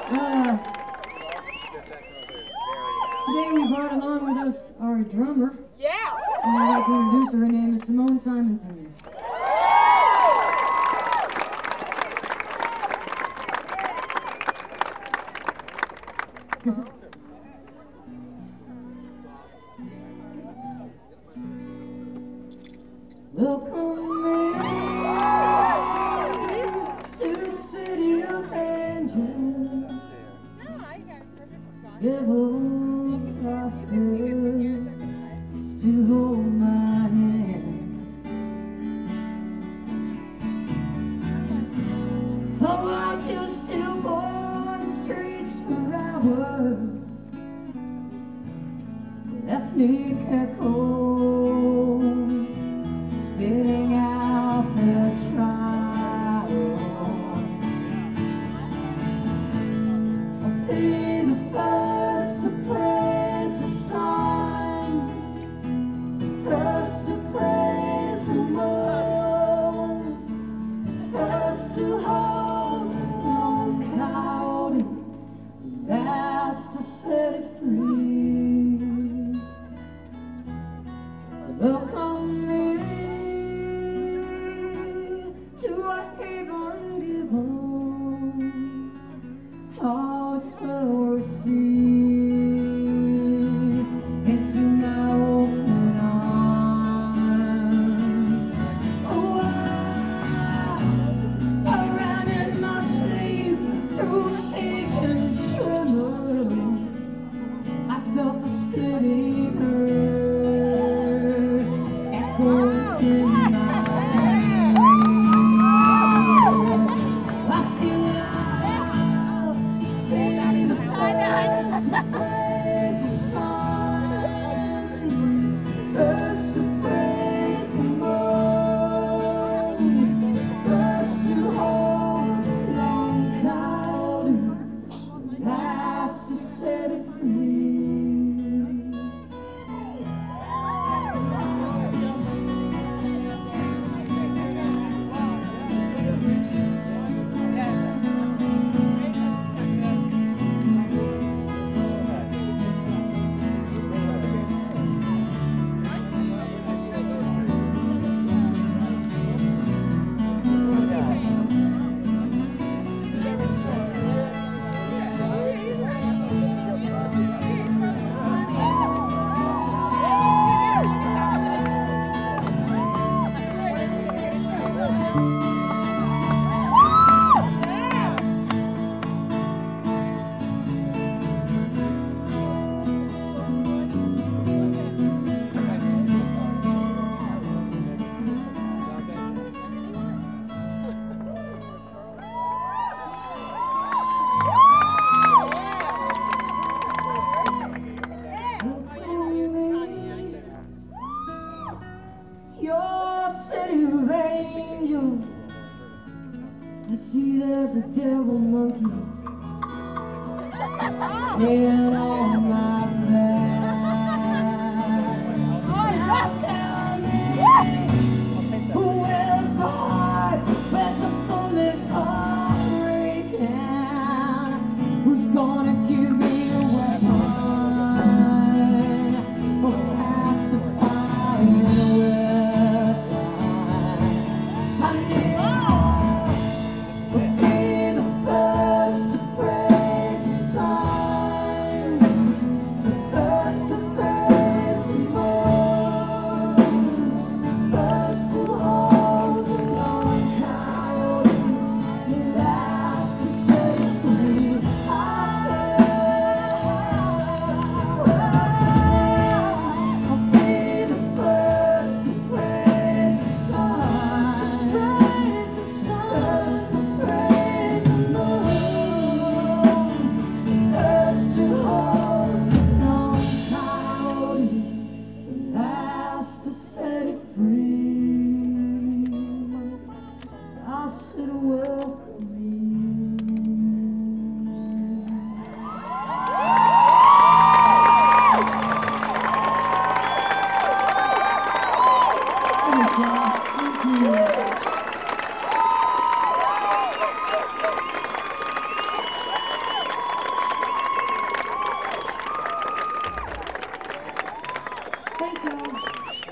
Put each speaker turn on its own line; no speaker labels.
Uh, Today we brought along with us our drummer.
Yeah!
And I'd like to introduce her. Her name is Simone Simonson. Welcome to the city of angels. Devil prophets to hold my hand. I'll watch your stillborn streets for hours. Ethnic echoes spitting out their trials. I'll be the first to praise the sun, first to praise the moon, first to hold on cloud, last to set it free. Welcome me to a haven given. Oh, it's well received into my open arms. Oh, I ran in my sleep through shaking tremors. I felt the splitting earth echoing in my ears. I feel I'll be the first to praise the sun, first to praise the moon, first to hold a long cloud, last to set it free. Your city of angels. I see there's a devil monkey laying on my back. Now tell me, where's the heart? Where's the bullet for breaking? Who's gonna give me a weapon for pacifying the weapon? I need be the first to praise the sun, Thanks, y'all.